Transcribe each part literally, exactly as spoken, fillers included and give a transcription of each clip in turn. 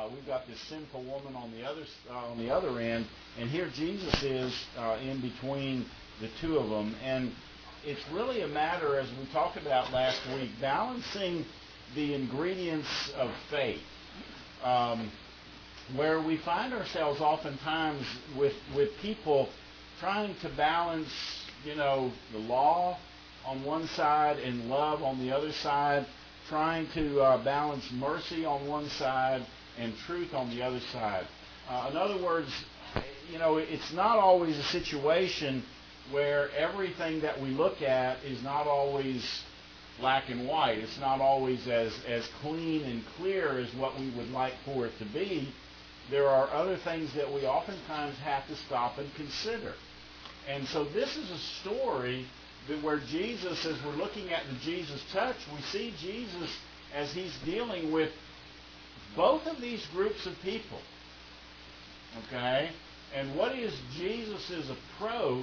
we've got this sinful woman on the other uh, on the other end, and here Jesus is uh, in between the two of them. And it's really a matter, as we talked about last week, balancing the ingredients of faith, um, where we find ourselves oftentimes with with people trying to balance, you know, the law on one side and love on the other side, trying to uh, balance mercy on one side and truth on the other side. Uh, in other words, you know, it's not always a situation where everything that we look at is not always black and white. It's not always as, as clean and clear as what we would like for it to be. There are other things that we oftentimes have to stop and consider. And so this is a story that where Jesus, as we're looking at the Jesus touch, we see Jesus as he's dealing with both of these groups of people. Okay? And what is Jesus' approach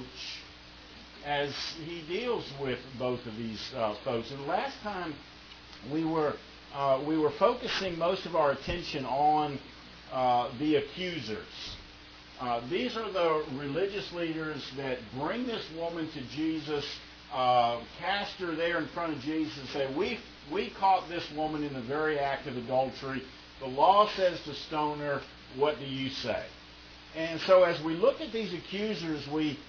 as he deals with both of these uh, folks? And last time we were uh, we were focusing most of our attention on uh, the accusers. Uh, these are the religious leaders that bring this woman to Jesus, uh, cast her there in front of Jesus, and say, we we caught this woman in the very act of adultery. The law says to stone her. What do you say? And so as we look at these accusers, we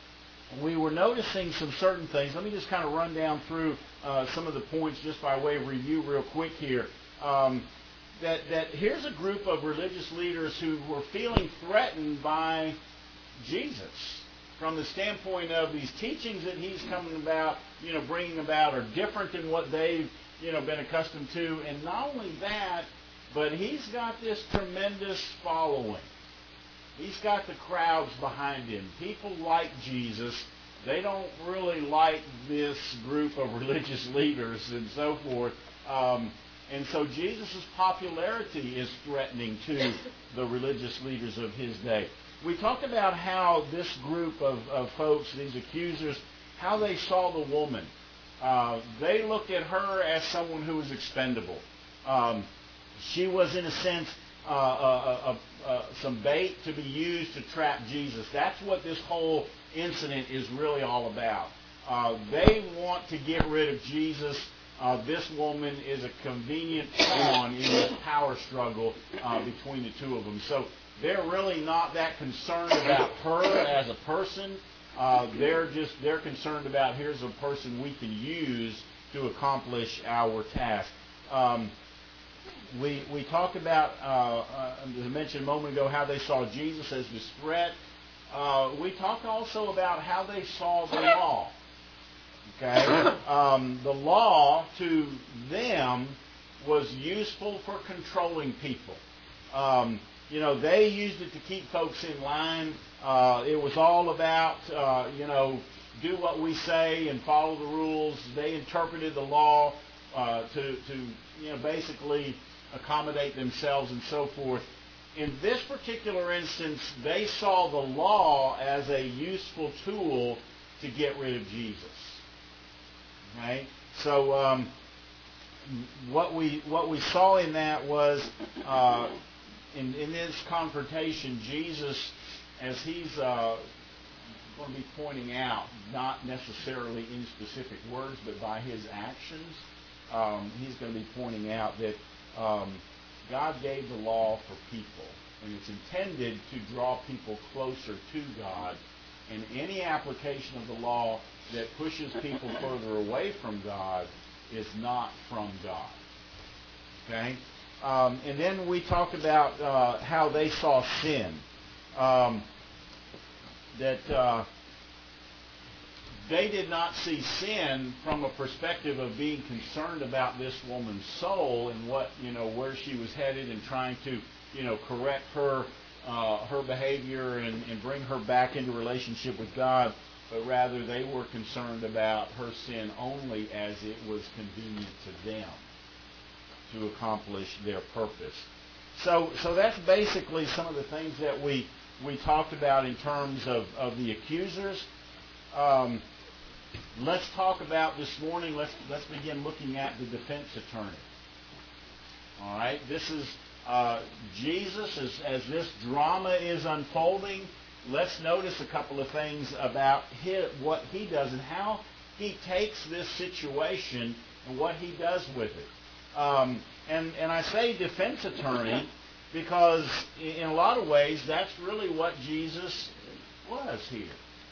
we were noticing some certain things. Let me just kind of run down through uh, some of the points just by way of review real quick here. Um, that, that here's a group of religious leaders who were feeling threatened by Jesus from the standpoint of these teachings that he's coming about, you know, bringing about are different than what they've, you know, been accustomed to. And not only that, but he's got this tremendous following. He's got the crowds behind him. People like Jesus. They don't really like this group of religious leaders and so forth. Um, and so Jesus' popularity is threatening to the religious leaders of his day. We talked about how this group of, of folks, these accusers, how they saw the woman. Uh, they looked at her as someone who was expendable. Um, she was, in a sense, uh, uh, uh, uh, some bait to be used to trap Jesus. That's what this whole incident is really all about. Uh, they want to get rid of Jesus. Uh, this woman is a convenient pawn in this power struggle uh, between the two of them. So they're really not that concerned about her as a person. Uh, they're just they're concerned about, here's a person we can use to accomplish our task. Um, we we talked about, uh, uh, as I mentioned a moment ago, how they saw Jesus as this threat. Uh, we talked also about how they saw the law. Okay, um, the law to them was useful for controlling people. Um, you know, they used it to keep folks in line. Uh, it was all about, uh, you know, do what we say and follow the rules. They interpreted the law uh, to, to, you know, basically accommodate themselves and so forth. In this particular instance, they saw the law as a useful tool to get rid of Jesus. Okay? So um, what we what we saw in that was uh, in, in this confrontation, Jesus, as he's uh, going to be pointing out, not necessarily in specific words, but by his actions, um, he's going to be pointing out that um, God gave the law for people, and it's intended to draw people closer to God. And any application of the law that pushes people further away from God is not from God. Okay? Um, and then we talked about uh, how they saw sin. Um, that uh, they did not see sin from a perspective of being concerned about this woman's soul and what, you know, where she was headed and trying to, you know, correct her uh, her behavior and, and bring her back into relationship with God, but rather they were concerned about her sin only as it was convenient to them to accomplish their purpose. So, so that's basically some of the things that we we talked about in terms of, of the accusers. Um, let's talk about this morning. Let's let's begin looking at the defense attorney. All right, this is uh, Jesus, as, as this drama is unfolding, let's notice a couple of things about his, what he does and how he takes this situation and what he does with it. Um, and, and I say defense attorney because in a lot of ways that's really what Jesus was here.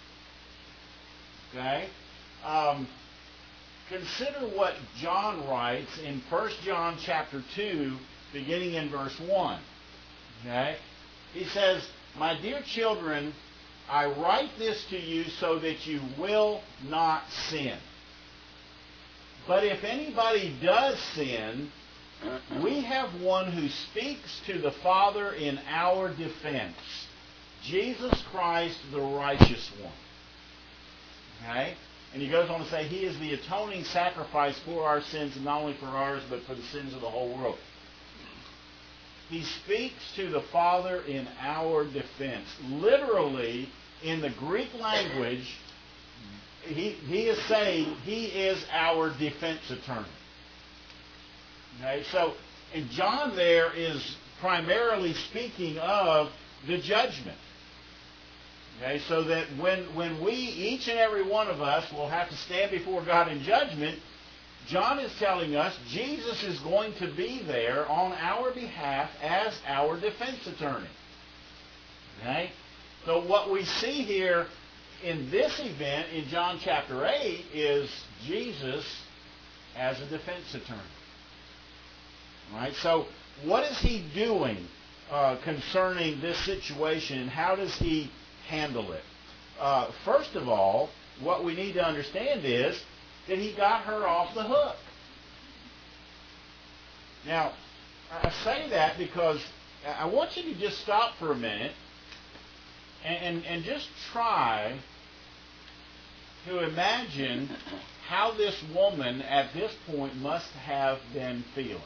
Okay? Um, consider what John writes in First John chapter two, beginning in verse one. Okay? He says, "My dear children, I write this to you so that you will not sin. But if anybody does sin, we have one who speaks to the Father in our defense, Jesus Christ, the righteous one." Okay? And he goes on to say, "He is the atoning sacrifice for our sins, and not only for ours, but for the sins of the whole world." He speaks to the Father in our defense. Literally, in the Greek language, he, he is saying he is our defense attorney. Okay, so, and John there is primarily speaking of the judgment. Okay, so that when, when we, each and every one of us, will have to stand before God in judgment, John is telling us Jesus is going to be there on our behalf as our defense attorney. Okay? So what we see here in this event in John chapter eight is Jesus as a defense attorney. All right? So what is he doing uh, concerning this situation, and how does he handle it? Uh, first of all, what we need to understand is that he got her off the hook. Now, I say that because I want you to just stop for a minute and, and, and just try to imagine how this woman at this point must have been feeling.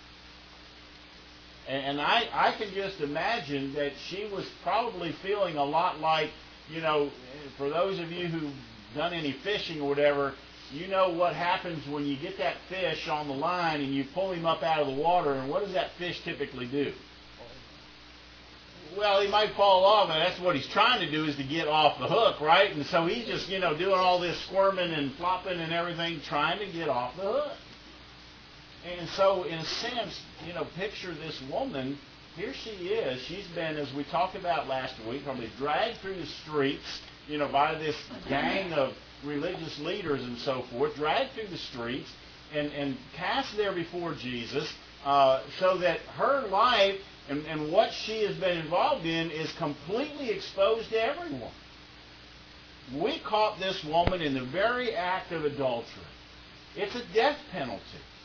And, and I, I can just imagine that she was probably feeling a lot like, you know, for those of you who've done any fishing or whatever, you know what happens when you get that fish on the line and you pull him up out of the water, and what does that fish typically do? Well, he might fall off, and that's what he's trying to do, is to get off the hook, right? And so he's just, you know, doing all this squirming and flopping and everything, trying to get off the hook. And so, in a sense, you know, picture this woman. Here she is. She's been, as we talked about last week, probably dragged through the streets, you know, by this gang of religious leaders and so forth, dragged through the streets and, and cast there before Jesus, uh, so that her life and, and what she has been involved in is completely exposed to everyone. We caught this woman in the very act of adultery. It's a death penalty.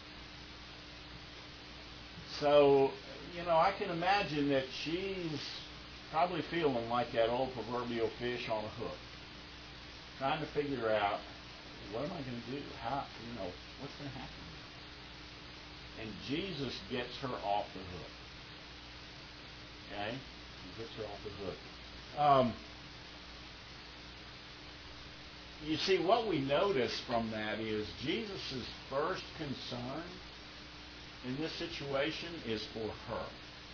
So, you know, I can imagine that she's probably feeling like that old proverbial fish on a hook, trying to figure out, what am I going to do? How, you know, what's going to happen? And Jesus gets her off the hook. Okay? He gets her off the hook. Um, you see, what we notice from that is Jesus' first concern in this situation is for her.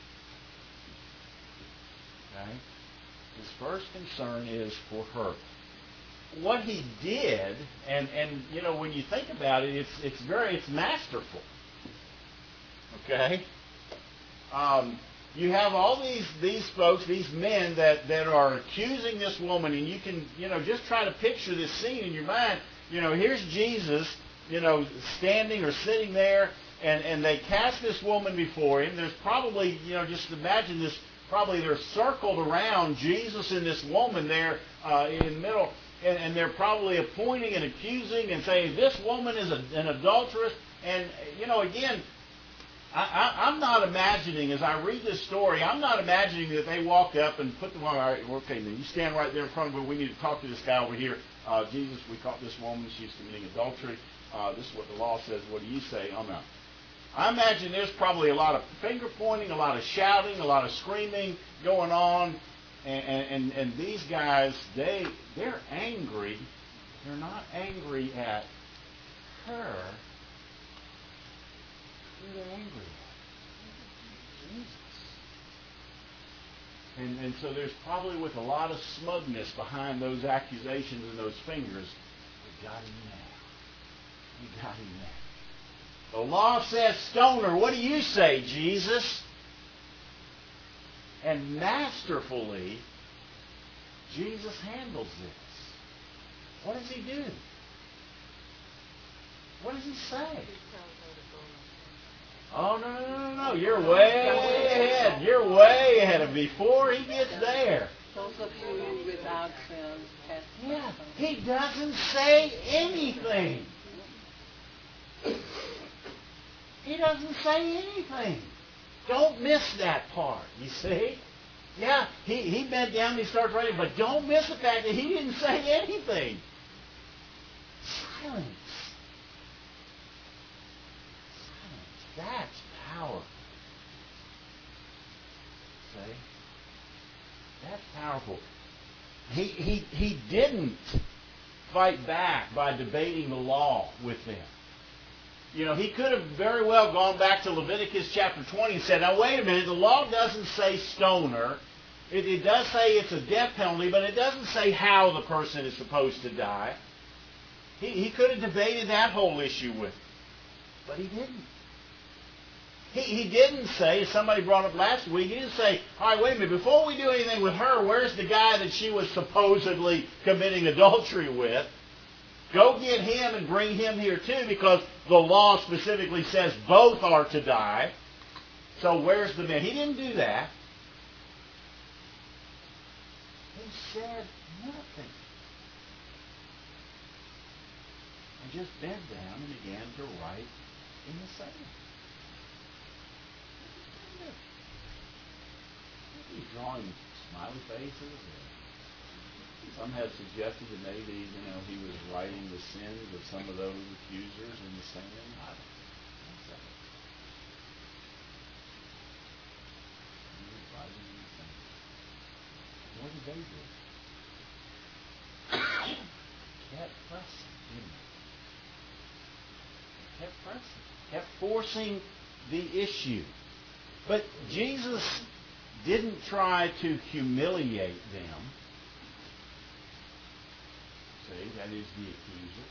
Okay? His first concern is for her. What he did, and, and you know, when you think about it, it's it's very it's masterful. Okay? Um, you have all these these folks, these men that, that are accusing this woman, and you can, you know, just try to picture this scene in your mind. You know, here's Jesus, you know, standing or sitting there, and, and they cast this woman before him. There's probably, you know, just imagine this, probably they're circled around Jesus and this woman there uh, in the middle, and, and they're probably appointing and accusing and saying, this woman is a, an adulteress. And, you know, again, I, I, I'm not imagining, as I read this story, I'm not imagining that they walked up and put the woman, all right, okay, now you stand right there in front of her. We need to talk to this guy over here. Uh, Jesus, we caught this woman. She's committing adultery. Uh, this is what the law says. What do you say? I'm not. I imagine there's probably a lot of finger pointing, a lot of shouting, a lot of screaming going on. And, and, and these guys, they, they're angry. They're not angry at her. Who are they angry at? Jesus. And, and so there's probably with a lot of smugness behind those accusations and those fingers. We got him now. We got him now. The law says stone her. What do you say, Jesus? And masterfully, Jesus handles this. What does he do? What does he say? Oh, no, no, no, no. You're way ahead. You're way ahead of before he gets there. Those of you without sins, cast Yeah, he doesn't say anything. He doesn't say anything. Don't miss that part, you see? Yeah, he, he bent down and he starts writing, but don't miss the fact that he didn't say anything. Silence. Silence. That's power. See? That's powerful. He, he, he didn't fight back by debating the law with them. You know, he could have very well gone back to Leviticus chapter twenty and said, now wait a minute, the law doesn't say stone her. It, it does say it's a death penalty, but it doesn't say how the person is supposed to die. He, he could have debated that whole issue with him. But he didn't. He, he didn't say, as somebody brought up last week, he didn't say, all right, wait a minute, before we do anything with her, where's the guy that she was supposedly committing adultery with? Go get him and bring him here too, because the law specifically says both are to die. So where's the man? He didn't do that. He said nothing. And just bent down and began to write in the sand. He's drawing smiley faces. Some have suggested that maybe, you know, he was writing the sins of some of those accusers in the sand. I don't know. He was writing in the sand. What did they do? Kept pressing, didn't they? Kept pressing. Kept forcing the issue. But Jesus didn't try to humiliate them. See, that is the accuser.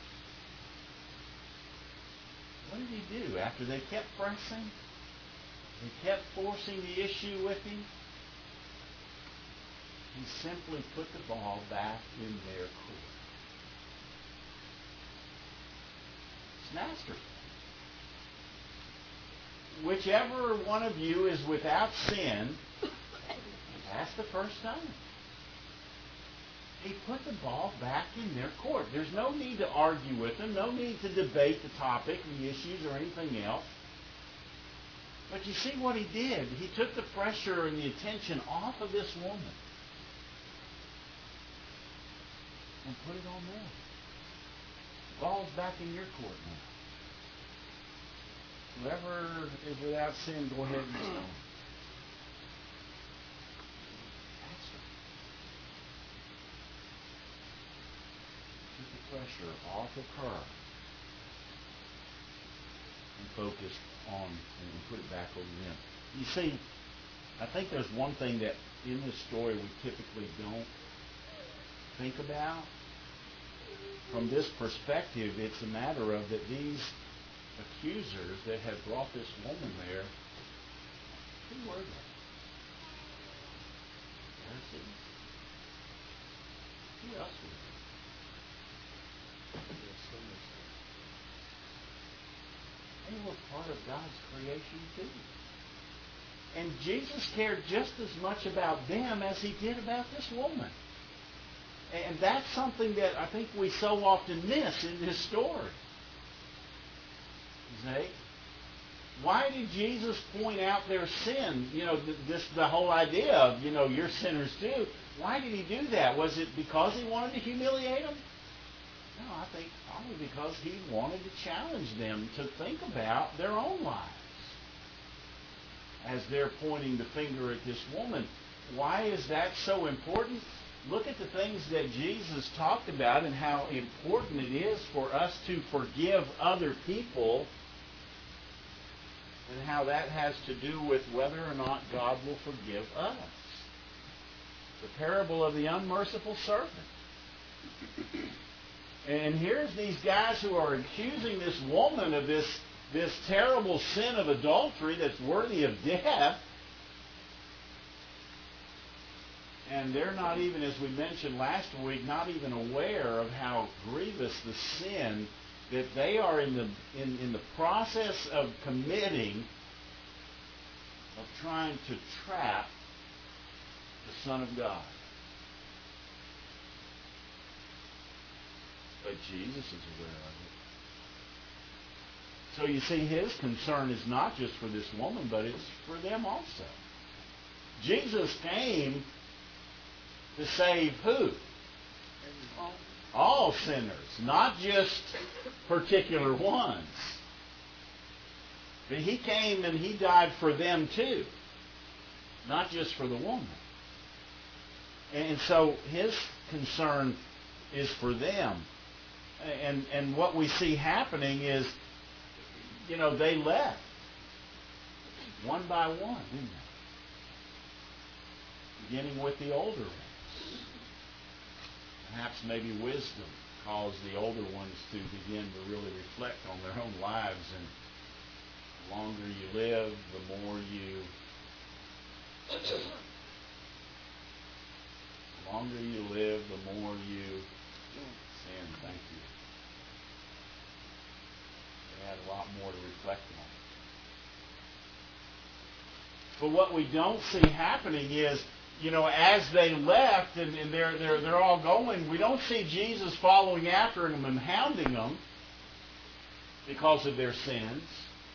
What did he do after they kept pressing? They kept forcing the issue with him. He simply put the ball back in their court. It's masterful. Whichever one of you is without sin, that's the first stone. He put the ball back in their court. There's no need to argue with them, no need to debate the topic, the issues, or anything else. But you see what he did? He took the pressure and the attention off of this woman and put it on them. The ball's back in your court now. Whoever is without sin, go ahead and stone. Keep the pressure off of her and focus on and put it back over them. You see, I think there's one thing that in this story we typically don't think about. From this perspective, it's a matter of that these accusers that had brought this woman there, who were they? Pharisees? Who else were they? They were part of God's creation too. And Jesus cared just as much about them as he did about this woman. And that's something that I think we so often miss in this story. See? Why did Jesus point out their sin? You know, this the whole idea of, you know, you're sinners too. Why did he do that? Was it because he wanted to humiliate them? No, I think probably because he wanted to challenge them to think about their own lives. As they're pointing the finger at this woman. Why is that so important? Look at the things that Jesus talked about and how important it is for us to forgive other people and how that has to do with whether or not God will forgive us. The parable of the unmerciful servant. And here's these guys who are accusing this woman of this, this terrible sin of adultery that's worthy of death. And they're not even, as we mentioned last week, not even aware of how grievous the sin that they are in the in, in the process of committing, of trying to trap the Son of God. But Jesus is aware of it. So you see, his concern is not just for this woman, but it's for them also. Jesus came to save who? All sinners, not just particular ones. But he came and he died for them too, not just for the woman. And so his concern is for them. And and what we see happening is, you know, they left one by one, didn't they? Beginning with the older ones. Perhaps maybe wisdom caused the older ones to begin to really reflect on their own lives. And the longer you live, the more you... The longer you live, the more you sin. Thank you. They had a lot more to reflect on. But what we don't see happening is, you know, as they left and, and they're, they're, they're all going, we don't see Jesus following after them and hounding them because of their sins.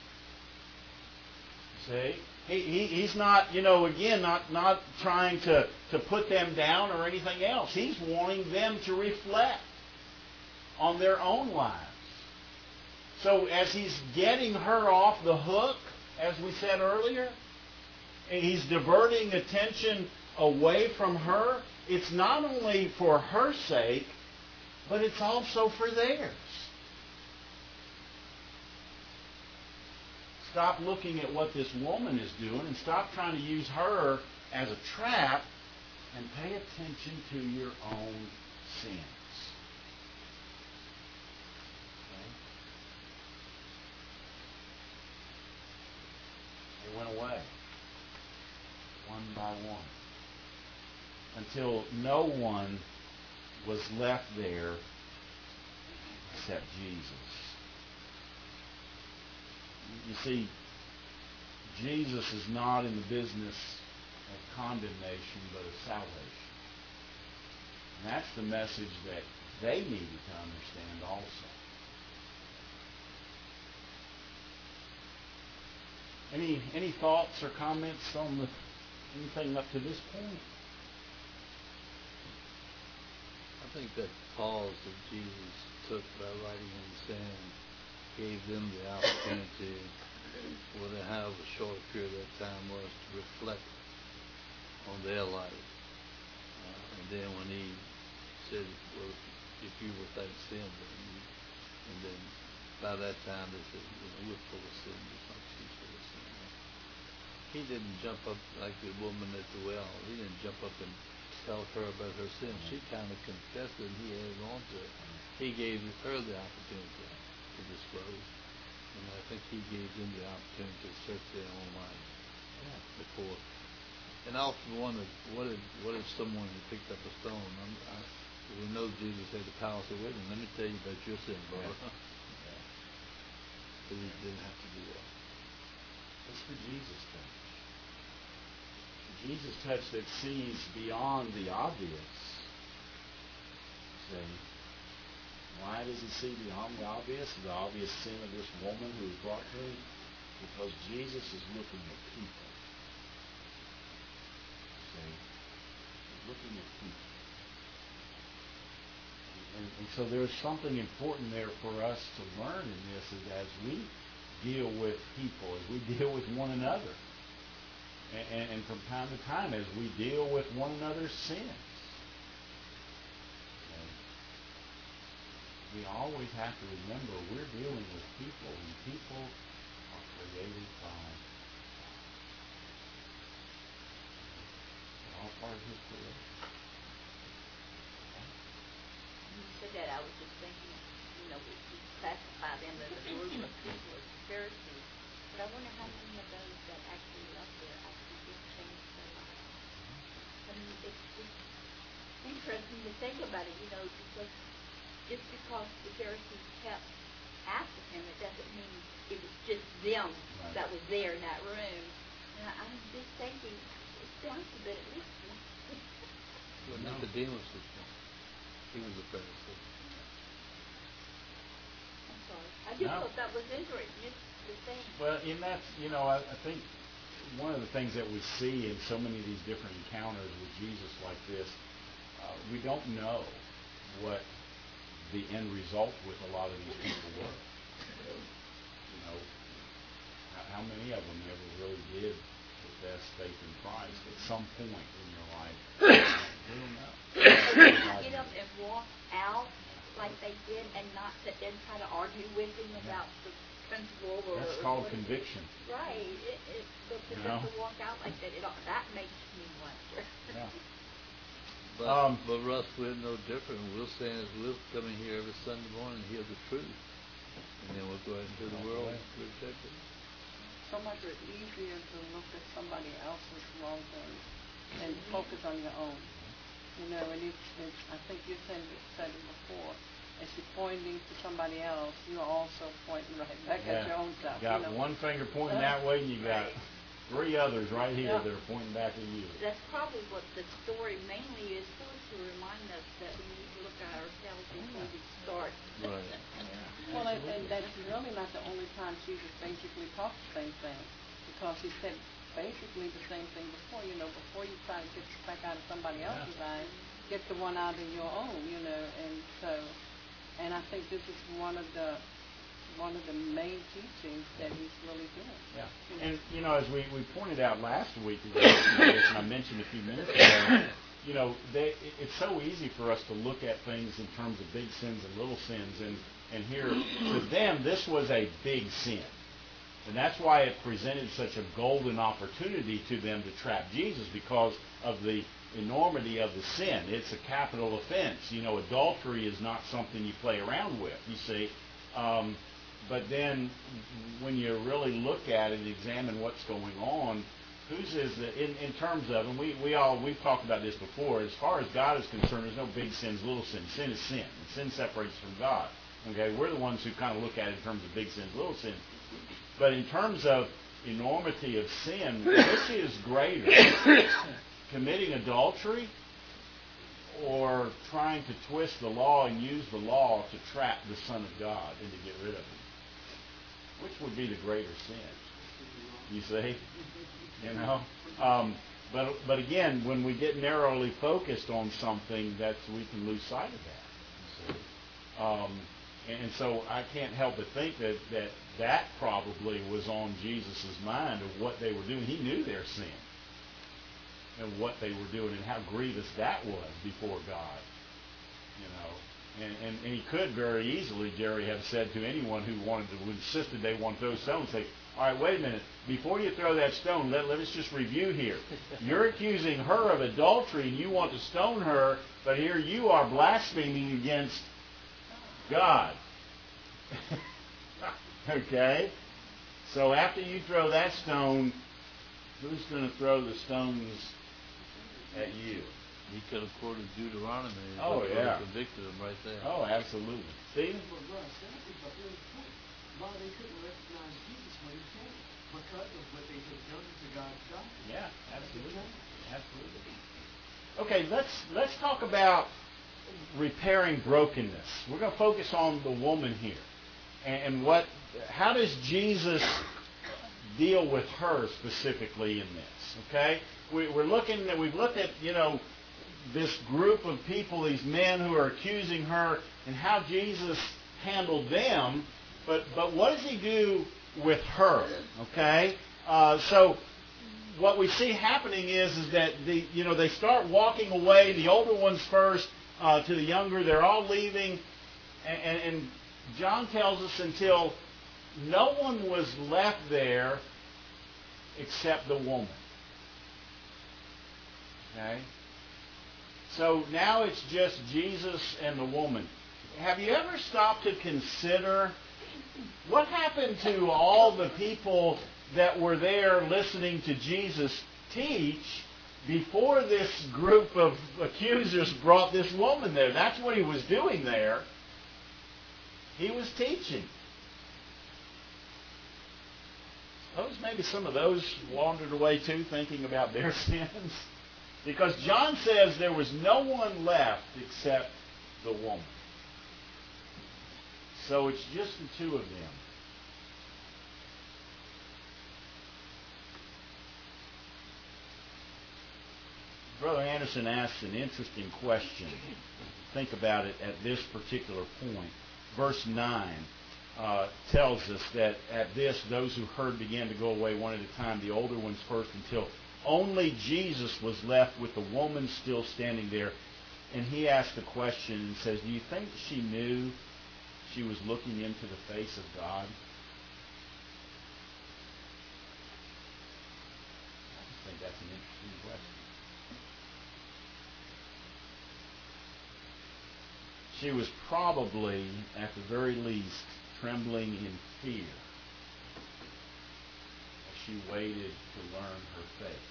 See? He, he, he's not, you know, again, not, not trying to, to put them down or anything else. He's wanting them to reflect on their own lives. So as he's getting her off the hook, as we said earlier, and he's diverting attention away from her, it's not only for her sake, but it's also for theirs. Stop looking at what this woman is doing and stop trying to use her as a trap and pay attention to your own sins. Okay? They went away, one by one, until no one was left there except Jesus. You see, Jesus is not in the business of condemnation, but of salvation. And that's the message that they needed to understand also. Any any thoughts or comments on the, anything up to this point? I think that pause that Jesus took by writing in the sand gave them the opportunity, for they have a short period of time, was to reflect on their life. Uh, and then when he said, well, if you were without sin, then you, and then by that time they said, you know, we're full of sin, just like she's full of sin. He didn't jump up like the woman at the well. He didn't jump up and tell her about her sin. She kind of confessed it and he added on to it. He gave her the opportunity to disclose. And I think he gave them the opportunity to search their own life yeah. before. And I often wondered, what if, what if someone had picked up a stone? I'm, I, we know Jesus had the power to say, wait a minute, let me tell you about your sin, brother. Yeah. Yeah. But he didn't have to do that. It's the Jesus touch. Jesus touch that sees beyond the obvious. See? Why does he see beyond the obvious? The obvious sin of this woman who was brought to him? Because Jesus is looking at people. See? He's looking at people. And, and so there's something important there for us to learn in this is as we deal with people, as we deal with one another. And, and, and from time to time, as we deal with one another's sins. We always have to remember we're dealing with people, and people are created by God. They're all part of His correct. When you said that, I was just thinking, you know, we, we classify them as a group of people as Pharisees, but I wonder how many of those that actually left there actually did change their lives. I mean, it's just interesting to think about it, you know, because just because the Pharisees kept after him, it doesn't mean it was just them Right. that was there in that room. And I, I'm just thinking, it sounds a bit at least. Well, No. Nicodemus was one. He was a Pharisee. I'm sorry. I just No. thought that was interesting. It's the thing. Well, and that's, you know, I, I think one of the things that we see in so many of these different encounters with Jesus like this, uh, we don't know what the end result with a lot of these people were. You know, how, how many of them ever really did profess faith in Christ at some point in your life? We don't know. Get up and walk out like they did and not sit there and try to argue with him Yeah. about the principle or That's or called what- conviction. Right. It, it, but to You just know? to walk out like that, it, all- that makes me wonder. Yeah. But, Um, but Russ, we're no different. We'll stand as we'll come in here every Sunday morning and hear the truth. And then we'll go out into the world and reject it. So much easier to look at somebody else's wrongdoing and focus on your own. You know, and it's, it's I think you said it, said it before. As you're pointing to somebody else, you're also pointing right back at your own self. Got you know. one finger pointing that way, and you got three others right here Yeah. that are pointing back at you. That's probably what the story mainly is for, to remind us that we need to look at ourselves before we start. Right. Well, and, and that's really not the only time Jesus basically talked the same thing, because he said basically the same thing before. You know, before you try to get the speck out of somebody Yeah. else's eye, get the one out of your own. You know, and so, and I think this is one of the one of the main teachings that he's really doing. Yeah. You know. And, you know, as we, we pointed out last week, and I mentioned a few minutes ago, you know, they, it, it's so easy for us to look at things in terms of big sins and little sins, and, and here, to them, this was a big sin. And that's why it presented such a golden opportunity to them to trap Jesus, because of the enormity of the sin. It's a capital offense. You know, adultery is not something you play around with, you see. Um, but then when you really look at it and examine what's going on, whose is the, in, in terms of, and we, we all, we've talked about this before, as far as God is concerned, there's no big sins, little sins. Sin is sin. And sin separates from God. Okay, we're the ones who kind of look at it in terms of big sins, little sins. But in terms of enormity of sin, which is greater? Committing adultery or trying to twist the law and use the law to trap the Son of God and to get rid of him? Which would be the greater sin? You see? You know? Um, but but again, when we get narrowly focused on something, that's we can lose sight of that. You see? Um, and, and so I can't help but think that, that that probably was on Jesus' mind of what they were doing. He knew their sin and what they were doing and how grievous that was before God. You know? And, and, and he could very easily, Jerry, have said to anyone who wanted to, who insisted they want those stones, say, all right, wait a minute. Before you throw that stone, let, let us just review here. You're accusing her of adultery and you want to stone her, but here you are blaspheming against God. Okay? So after you throw that stone, who's going to throw the stones at you? He could have quoted Deuteronomy and Oh, would yeah. have convicted him right there. Oh, absolutely. Stephen? But Russ, that is a good point. Why they couldn't recognize Jesus when he came because of what they had done to God's doctrine. Yeah, absolutely. Absolutely. Okay, let's let's talk about repairing brokenness. We're going to focus on the woman here, and, and what. How does Jesus deal with her specifically in this? Okay, we, we're looking at we've looked at you know this group of people, these men who are accusing her, and how Jesus handled them. But but what does he do with her? Okay, uh, so what we see happening is is that the you know they start walking away. The older ones first uh, to the younger. They're all leaving, and, and, and John tells us until no one was left there except the woman. Okay, So now it's just Jesus and the woman. Have you ever stopped to consider what happened to all the people that were there listening to Jesus teach before this group of accusers brought this woman there? That's what he was doing there. He was teaching. Suppose maybe some of those wandered away too, thinking about their sins. Because John says there was no one left except the woman. So it's just the two of them. Brother Anderson asks an interesting question. Think about it at this particular point. Verse nine uh, tells us that at this, those who heard began to go away one at a time, the older ones first, until only Jesus was left with the woman still standing there. And he asked the question and says, do you think she knew she was looking into the face of God? I think that's an interesting question. She was probably, at the very least, trembling in fear as she waited to learn her fate.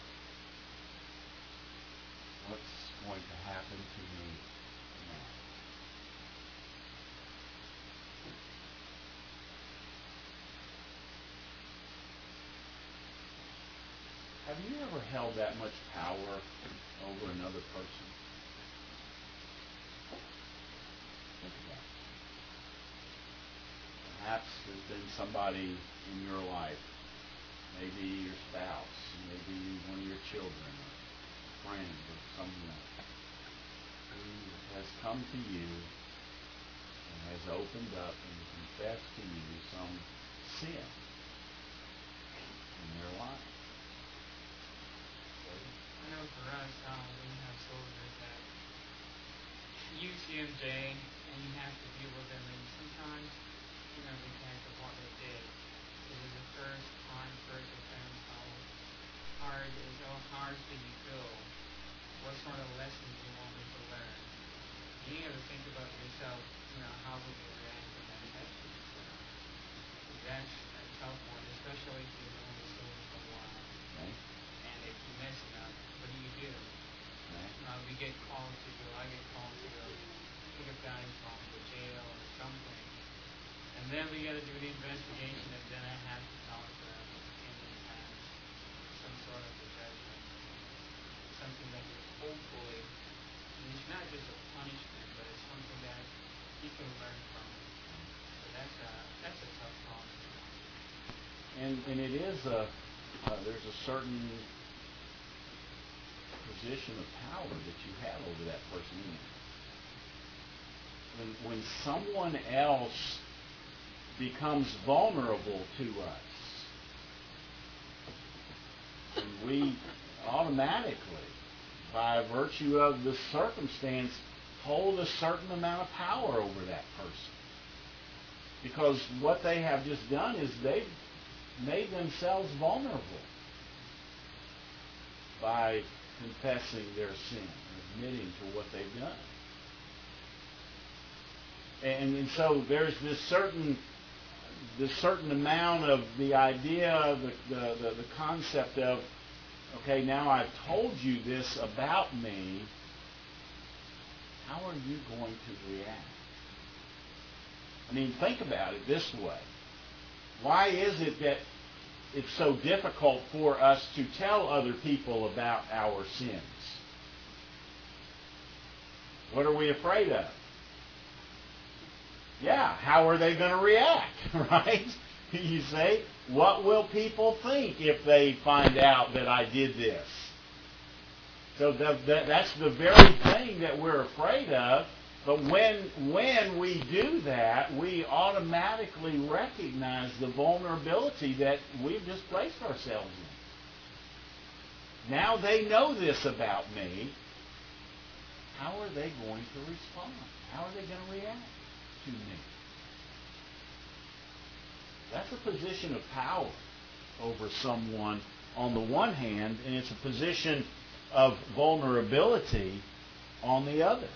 What's going to happen to me now? Have you ever held that much power over another person? Think about it. Perhaps there's been somebody in your life, maybe your spouse, maybe one of your children, a friend, or someone who has come to you and has opened up and confessed to you some sin in their life. I know for us, um, when you have soldiers that use C M J and you have to deal with them, and sometimes, you know, because of what they did, it is the first time, first offense, how hard is, how hard do you go? What sort of lessons do you want them to learn? You have to think about yourself, you know, how would you react in that situation? That's a tough one, especially if you've been on the scene for a while. Okay. And if you mess it up, what do you do? Right. Uh, we get called to go, I get called to go pick up guys from the jail or something. And then we got to do the investigation, and then I have to talk to them and then pass some sort of a judgment. Something that is hopefully, and it's not just a punishment, but it's something that you can learn from. So that's a, that's a tough problem. And and it is a uh, there's a certain position of power that you have over that person. When when someone else becomes vulnerable to us, and we automatically, by virtue of the circumstance, hold a certain amount of power over that person. Because what they have just done is they've made themselves vulnerable by confessing their sin and admitting to what they've done. And, and so there's this certain this certain amount of the idea, the, the, the, the concept of, okay, now I've told you this about me, how are you going to react? I mean, think about it this way. Why is it that it's so difficult for us to tell other people about our sins? What are we afraid of? Yeah, how are they going to react, right? You say, what will people think if they find out that I did this? So the, the, that's the very thing that we're afraid of. But when when we do that, we automatically recognize the vulnerability that we've just placed ourselves in. Now they know this about me. How are they going to respond? How are they going to react to me? That's a position of power over someone on the one hand, and it's a position of vulnerability on the other.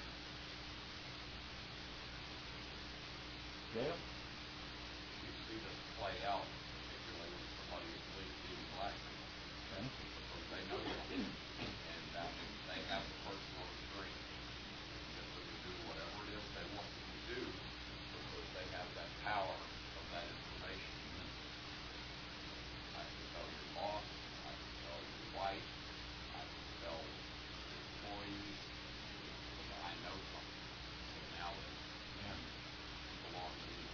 Yeah. You see this play out, particularly when somebody is leading black people, Okay. because they know that, and uh, they have the personal strength to get them to do whatever it is they want them to do, because they have that power of that information. I can tell your boss, I can tell your wife, I can tell your employees, because I know something. So now that Yeah. belong to me.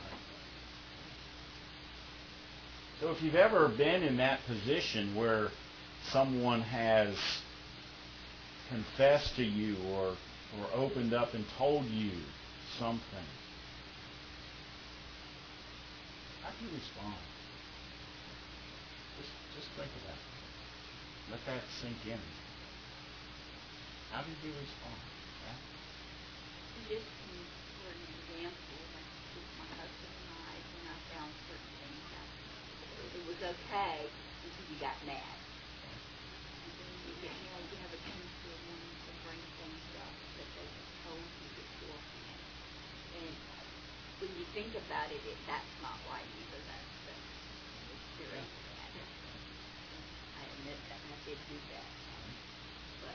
So if you've ever been in that position where someone has confessed to you or or opened up and told you something, how do you respond? Just just think about it. Let that sink in. How did you respond? Yeah? Just for an example, like with my husband and I, when I found certain things out, it was okay until you got mad. And then you get mad, you have a tendency of wanting to bring things up that they have told you beforehand. And when you think about it, it that's not right either. That's, that's it's very bad. I admit that I did do that. But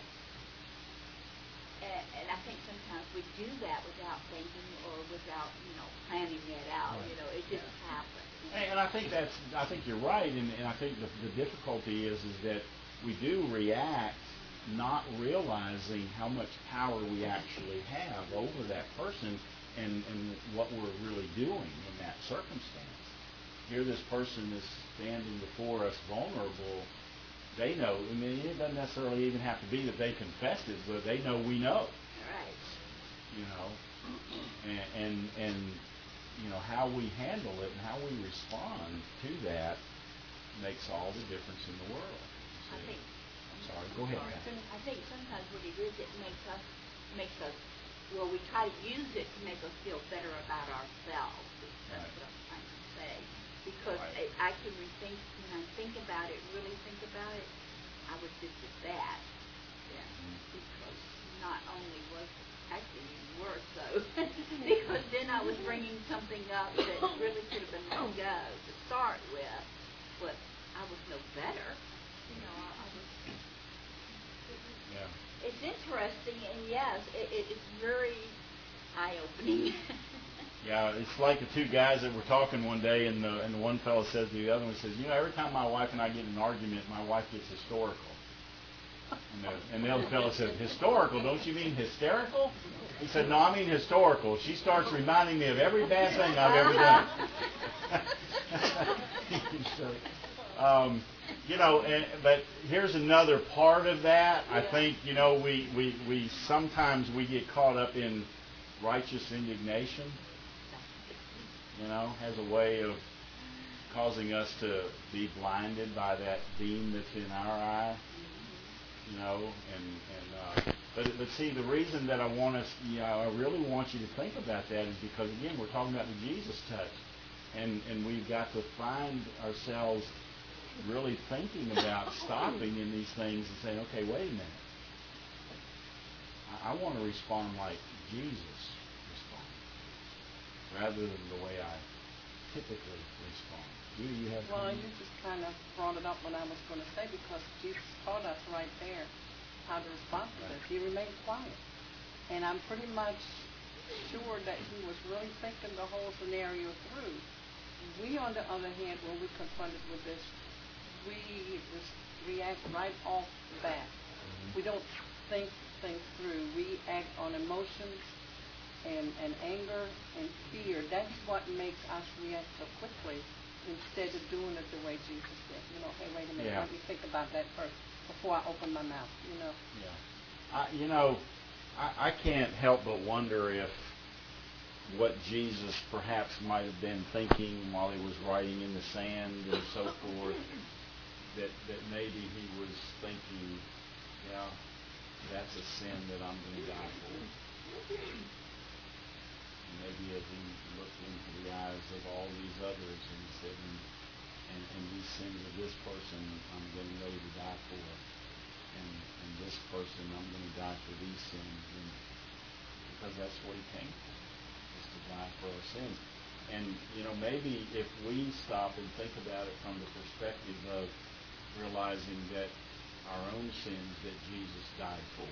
And, and I think sometimes we do that without thinking or without, you know, planning it out. Right. You know, it just happens. And, and I think that's I think you're right, and, and I think the, the difficulty is is that we do react not realizing how much power we actually have over that person and, and what we're really doing in that circumstance. Here this person is standing before us vulnerable. They know, I mean, it doesn't necessarily even have to be that they confessed it, but they know we know. Right. You know, and, and, and you know, how we handle it and how we respond to that makes all the difference in the world. I think. I'm sorry, go ahead. Sorry. I think sometimes what it is, it makes us, makes us, well, we try to use it to make us feel better about ourselves. That's Right. what I'm trying to say. Because Right. I, I can rethink, when I think about it, really think about it, I was just as bad then. Mhm. Because not only was it actually even worse, though, because then I was bringing something up that really should have been let go to start with, but I was no better. You know, I, I was. It was Yeah. It's interesting, and yes, it, it, it's very eye-opening. Yeah, it's like the two guys that were talking one day, and the and the one fellow says to the other one, says, you know, every time my wife and I get in an argument, my wife gets historical. And the, and the other fellow said, historical? Don't you mean hysterical? He said, no, I mean historical. She starts reminding me of every bad thing I've ever done. so, um, you know, and, but here's another part of that. I think, you know, we, we, we sometimes we get caught up in righteous indignation. You know, has a way of causing us to be blinded by that beam that's in our eye. You know, and and uh, but but see, the reason that I want us, you know, I really want you to think about that is because again, we're talking about the Jesus touch, and and we've got to find ourselves really thinking about stopping in these things and saying, okay, wait a minute, I, I want to respond like Jesus responded, rather than the way I typically respond. Do you have? Well, comments? you just kind of brought it up when I was going to say, because Jesus taught us right there how to respond to this. He remained quiet. And I'm pretty much sure that he was really thinking the whole scenario through. We, on the other hand, when we're confronted with this, we just react right off the bat. Mm-hmm. We don't think things through. We act on emotions and, and anger and fear. That's what makes us react so quickly, instead of doing it the way Jesus did. You know, hey, wait a minute, Yeah. let me think about that first before I open my mouth, you know. Yeah. I, you know, I, I can't help but wonder if what Jesus perhaps might have been thinking while he was writing in the sand and so forth, that, that maybe he was thinking, yeah, that's a sin that I'm going to die for. And maybe as he looked into the eyes of all these others and he said, and, and, and these sins of this person I'm going to know to die for. and, and this person, I'm going to die for these sins, and because that's what he came for, is to die for our sins. And, you know, maybe if we stop and think about it from the perspective of realizing that our own sins that Jesus died for,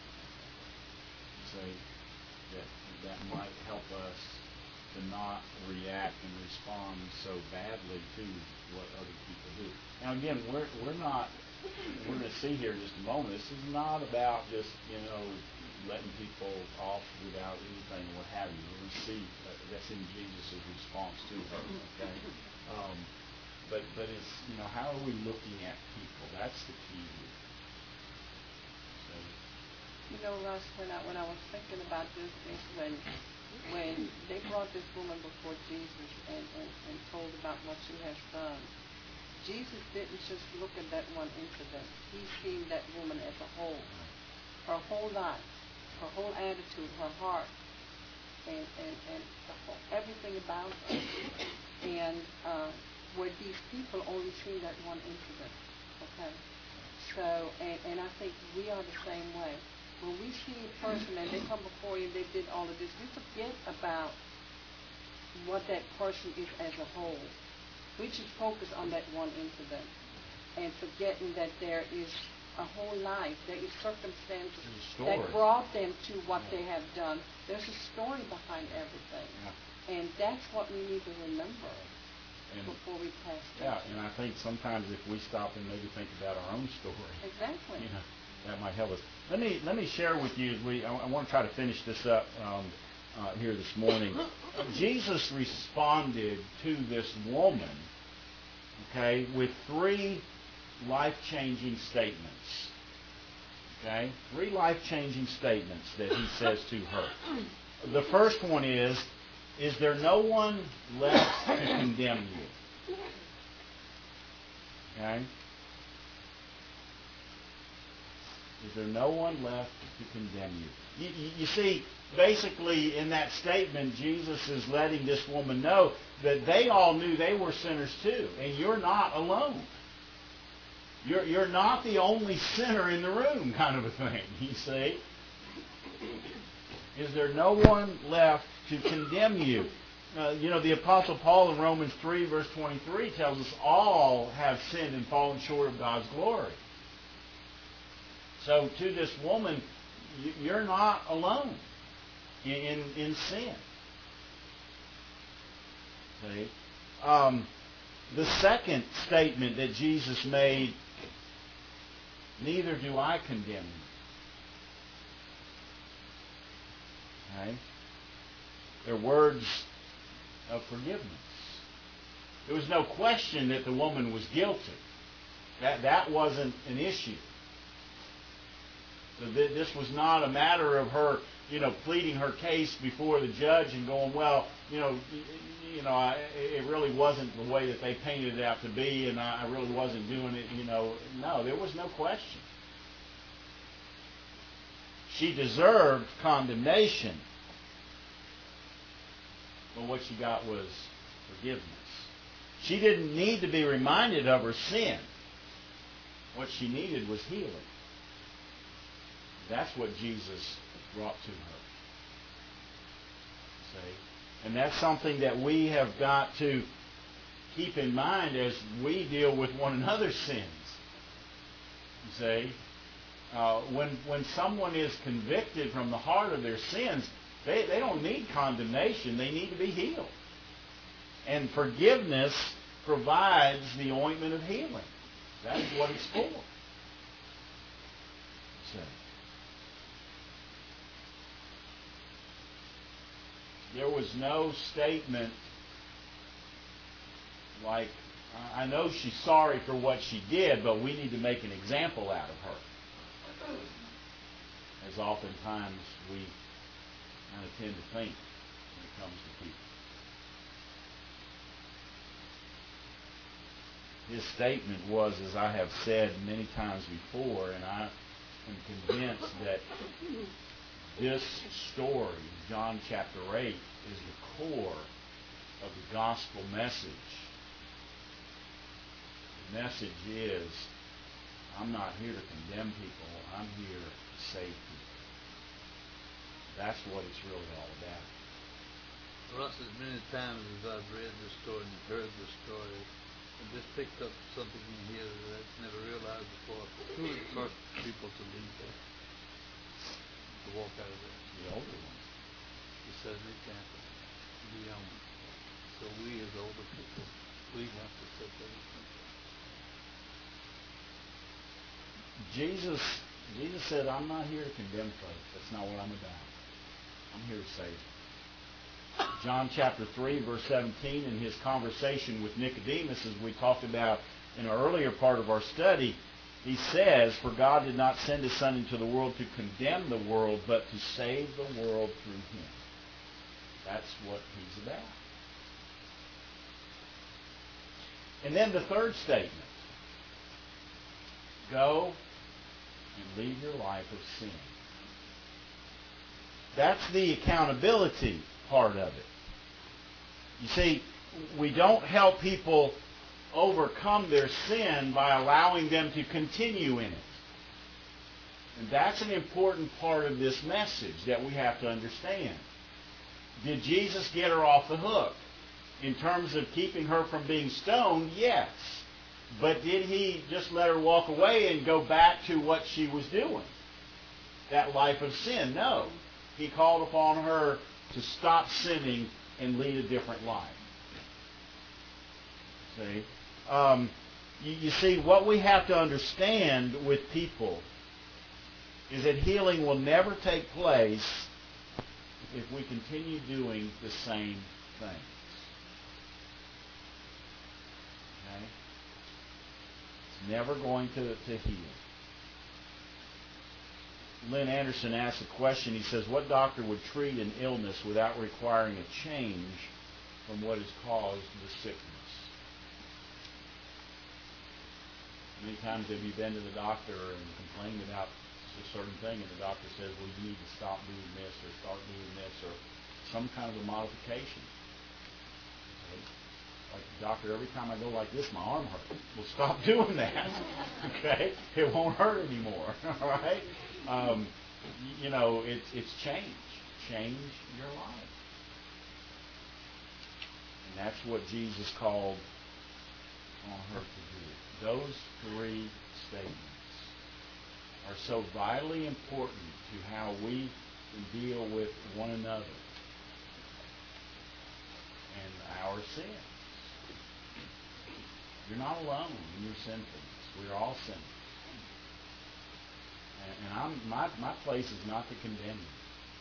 say that that might help us to not react and respond so badly to what other people do. Now, again, we're we're not, we're going to see here in just a moment, this is not about just, you know, letting people off without anything or what have you. We're going to see uh, that's in Jesus' response to her, okay? Um, but, but it's, you know, how are we looking at people? That's the key here. So, You know, Russ, when I when I was thinking about this, is when when they brought this woman before Jesus and, and, and told about what she has done, Jesus didn't just look at that one incident. He seen that woman as a whole, her whole life, her whole attitude, her heart, and and, and the whole, everything about her. And uh, where these people only see that one incident, okay? So, and, and I think we are the same way. When we see a person and they come before you and they did all of this, we forget about what that person is as a whole. We just focus on that one incident and forgetting that there is a whole life, there is circumstances that brought them to what they have done. There's a story behind everything. Yeah. And that's what we need to remember and before we pass Yeah, and I think sometimes if we stop and maybe think about our own story. Exactly. You know, that might help us. Let me let me share with you. As we, I, I want to try to finish this up um, uh, here this morning. Uh, Jesus responded to this woman, okay, with three life-changing statements. Okay, three life-changing statements that he says to her. The first one is, "Is there no one left to condemn you?" Okay. Is there no one left to condemn you? You, you? you see, basically in that statement, Jesus is letting this woman know that they all knew they were sinners too, and you're not alone. You're, you're not the only sinner in the room, kind of a thing, you see. Is there no one left to condemn you? Uh, you know, the Apostle Paul in Romans three, verse twenty-three tells us all have sinned and fallen short of God's glory. So to this woman, you're not alone in, in, in sin. See? Um, the second statement that Jesus made, "Neither do I condemn you." Okay? They're words of forgiveness. There was no question that the woman was guilty. That, that wasn't an issue. So th- this was not a matter of her, you know, pleading her case before the judge and going, well, you know, you know, I, it really wasn't the way that they painted it out to be, and I, I really wasn't doing it, you know. No, there was no question. She deserved condemnation, but what she got was forgiveness. She didn't need to be reminded of her sin. What she needed was healing. That's what Jesus brought to her. See? And that's something that we have got to keep in mind as we deal with one another's sins. You see? Uh, when, when someone is convicted from the heart of their sins, they, they don't need condemnation. They need to be healed. And forgiveness provides the ointment of healing. That's what it's for. See? There was no statement like, I know she's sorry for what she did, but we need to make an example out of her. As oftentimes we kind of tend to think when it comes to people. His statement was, as I have said many times before, and I am convinced that this story, John chapter eight, is the core of the gospel message. The message is, I'm not here to condemn people. I'm here to save people. That's what it's really all about. Russ, as many times as I've read this story and heard this story, I just picked up something in here that I'd never realized before. Who are the first people to leave there? To walk out of there? The older ones. He set an example. The young ones. So we as older people, we have to set that example. Jesus, Jesus said, I'm not here to condemn folks. That's not what I'm about. I'm here to save them. John chapter three, verse seventeen, in his conversation with Nicodemus, as we talked about in an earlier part of our study, he says, for God did not send his Son into the world to condemn the world, but to save the world through him. That's what he's about. And then the third statement. Go and leave your life of sin. That's the accountability part of it. You see, we don't help people overcome their sin by allowing them to continue in it. And that's an important part of this message that we have to understand. Did Jesus get her off the hook? In terms of keeping her from being stoned, yes. But did he just let her walk away and go back to what she was doing? That life of sin? No. He called upon her to stop sinning and lead a different life. See? Um, you, you see, what we have to understand with people is that healing will never take place if we continue doing the same things. Okay? It's never going to, to heal. Lynn Anderson asks a question. He says, what doctor would treat an illness without requiring a change from what has caused the sickness? Many times have you been to the doctor and complained about a certain thing, and the doctor says, well, you need to stop doing this or start doing this or some kind of a modification. Okay? Like, doctor, every time I go like this, my arm hurts. Well, stop doing that. Okay? It won't hurt anymore. All right? Um, you know, it's, it's change. Change your life. And that's what Jesus called on her to do. Those three statements are so vitally important to how we deal with one another and our sins. You're not alone in your sinfulness. We're all sinners. And, and I'm, my, my place is not to condemn you.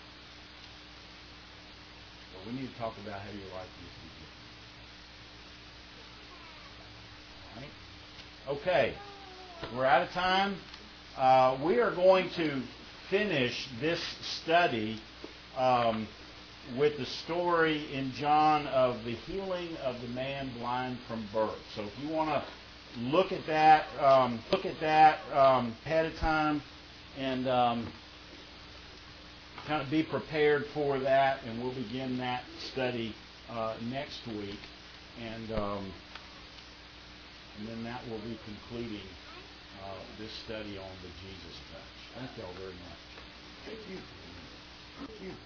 But we need to talk about how your life needs to be different. All right? Okay. We're out of time. Uh, we are going to finish this study um, with the story in John of the healing of the man blind from birth. So if you want to look at that, um, look at that um, ahead of time, and um, kind of be prepared for that, and we'll begin that study uh, next week, and um, and then that will be concluding uh, this study on the Jesus touch. Thank y'all very much. Thank you. Thank you.